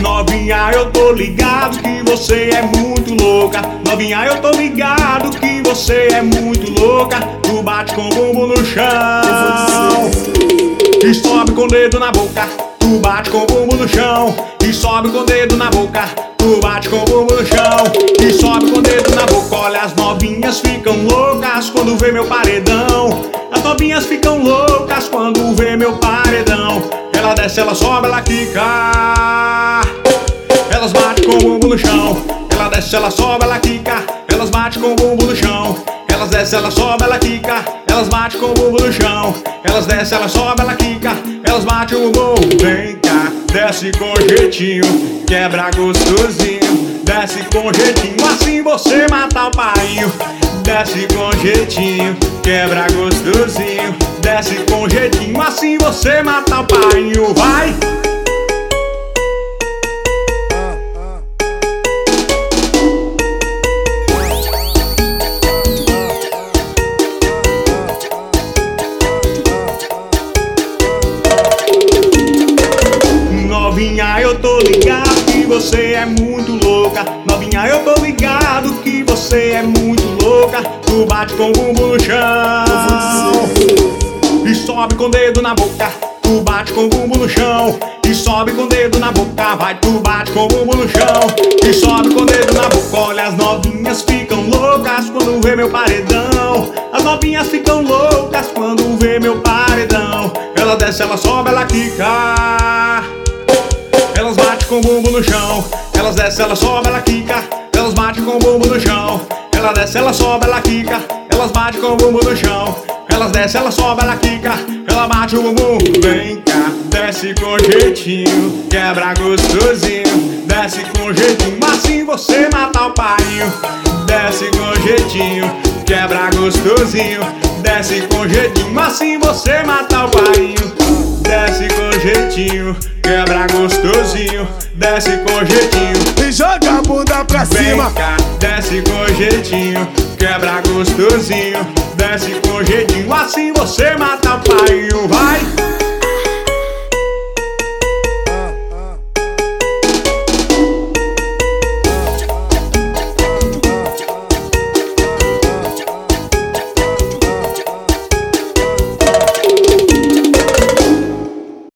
Novinha, eu tô ligado que você é muito louca. Novinha, eu tô ligado que você é muito louca. Tu bate com o bumbum no chão e sobe com o dedo na boca. Tu bate com o bumbum no chão e sobe com o dedo na boca. Tu bate com o bumbum no chão e sobe com o dedo na boca. Olha, as novinhas ficam loucas quando vê meu paredão. As novinhas ficam loucas quando vê meu paredão. Ela desce, ela sobe, ela quica. Elas batem com o bumbum no chão. Ela desce, ela sobe, ela quica. Elas batem com o bumbum no chão. Elas descem, ela sobe, ela quica. Elas batem com o bumbum no chão. Elas descem, ela sobe, ela quica. Elas batem o bumbum. Vem cá, desce com jeitinho, quebra gostosinho. Desce com jeitinho, assim você mata o painho. Desce com jeitinho, quebra gostosinho. Desce com jeitinho, assim você mata o painho. Vai! Novinha, eu tô ligado que você é muito louca. Novinha, eu tô ligado que você é muito louca. Tu bate com o bumbum no chão e sobe com o dedo na boca. Tu bate com o bumbum no chão e sobe com o dedo na boca. Vai, tu bate com o bumbum no chão e sobe com o dedo na boca. Olha, as novinhas ficam loucas quando vê meu paredão. As novinhas ficam loucas quando vê meu paredão. Ela desce, ela sobe, ela quica. Elas batem com o bumbum no chão. Elas descem, ela sobe, ela quica. Elas batem com o bumbum no chão. Ela desce, ela sobe, ela quica. Elas batem com o bumbum no chão. Elas descem, ela sobe, ela quica. Ela bate o bumbum. Vem cá, desce com jeitinho, quebra gostosinho. Desce com jeitinho, assim você mata o painho. Desce com jeitinho, quebra gostosinho. Desce com jeitinho, assim você mata o painho. Desce com jeitinho, quebra gostosinho. Desce com jeitinho e joga a bunda pra cima. Vem cá, desce com jeitinho, quebra gostosinho. Desce com jeitinho, assim você mata o painho. Vai!